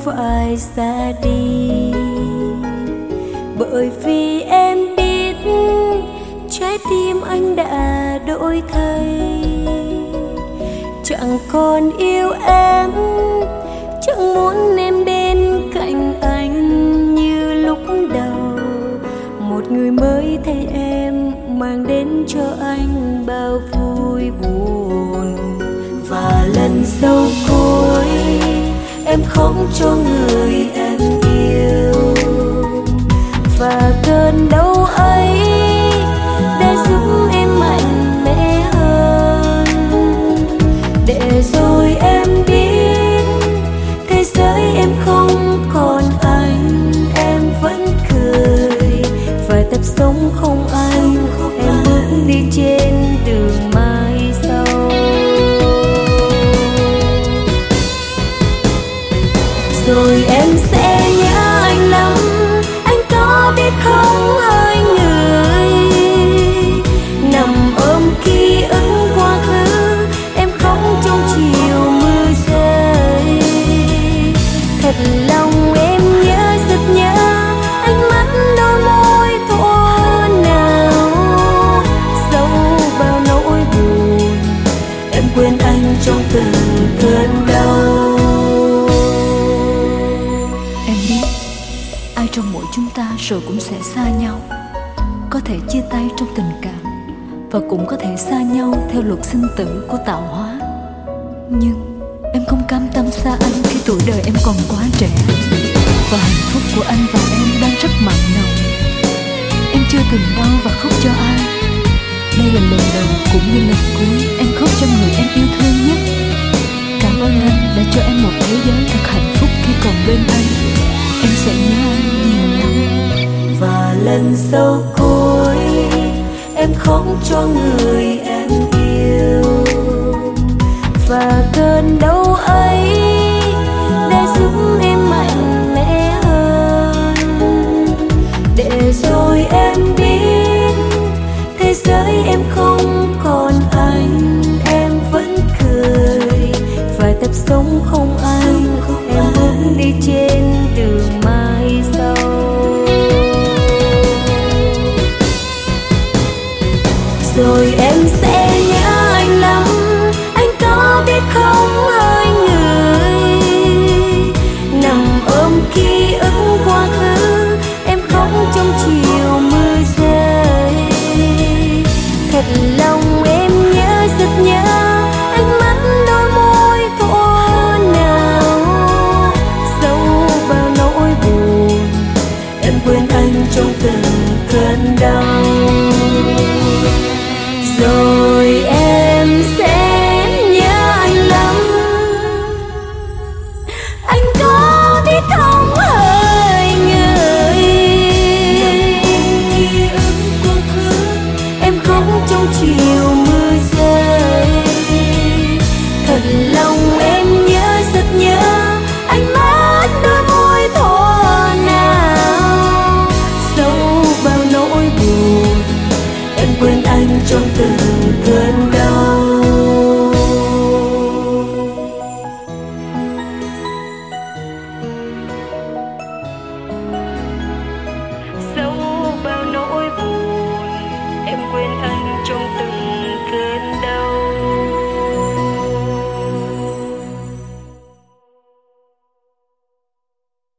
phải xa đi, bởi vì em biết trái tim anh đã đổi thay, chẳng còn yêu em, chẳng muốn em bên cạnh anh như lúc đầu. Một người mới thay em mang đến cho anh bao vui buồn, và lần sau cuối em khóc cho người em yêu, và cơn đau ấy đã giúp em mạnh mẽ hơn, để rồi em biết thế giới em không còn anh, em vẫn cười và tập sống không anh. Em bước đi trên đường mai sau, rồi em sẽ nhớ anh lắm. Anh có biết không hỡi người, nằm ôm ký ức quá khứ, em khóc trong chiều mưa rơi. Thật lòng em nhớ, rất nhớ ánh mắt đôi môi thuở nào, sâu bao nỗi buồn. Em quên anh trong từng cơn đau. Ai trong mỗi chúng ta rồi cũng sẽ xa nhau, có thể chia tay trong tình cảm, và cũng có thể xa nhau theo luật sinh tử của tạo hóa. Nhưng em không cam tâm xa anh khi tuổi đời em còn quá trẻ, và hạnh phúc của anh và em đang rất mặn nồng. Em chưa từng đau và khóc cho ai, đây là lần đầu cũng như lần cuối em khóc cho người em yêu thương nhất. Cảm ơn anh đã cho em một thế giới thật hạnh phúc khi còn bên anh. Em sẽ nhớ anh nhiều lắm. Và lần sau cuối em khóc cho người em yêu, và cơn đau ấy đã giúp em mạnh mẽ hơn, để rồi em biết thế giới em không còn anh, em vẫn cười và tập sống không anh. Em bước đi trên đường mai sau, rồi em sẽ nhớ anh lắm. Anh có biết không hỡi người, nằm ôm ký ức quá khứ, em khóc trong chiều mưa rơi. Thật lòng em nhớ, rất nhớ ánh mắt đôi môi thuở nào, sâu bao nỗi buồn. Em quên anh trong từng cơn đau, rồi em sẽ nhớ anh lắm. Anh có biết không hỡi người, em khóc trong chiều mưa rơi. Thật lòng em nhớ, rất nhớ ánh mắt đôi môi thuở nào, sâu bao nỗi buồn. Em quên anh trong từng cơn đau. Sâu bao nỗi buồn, em quên anh trong từng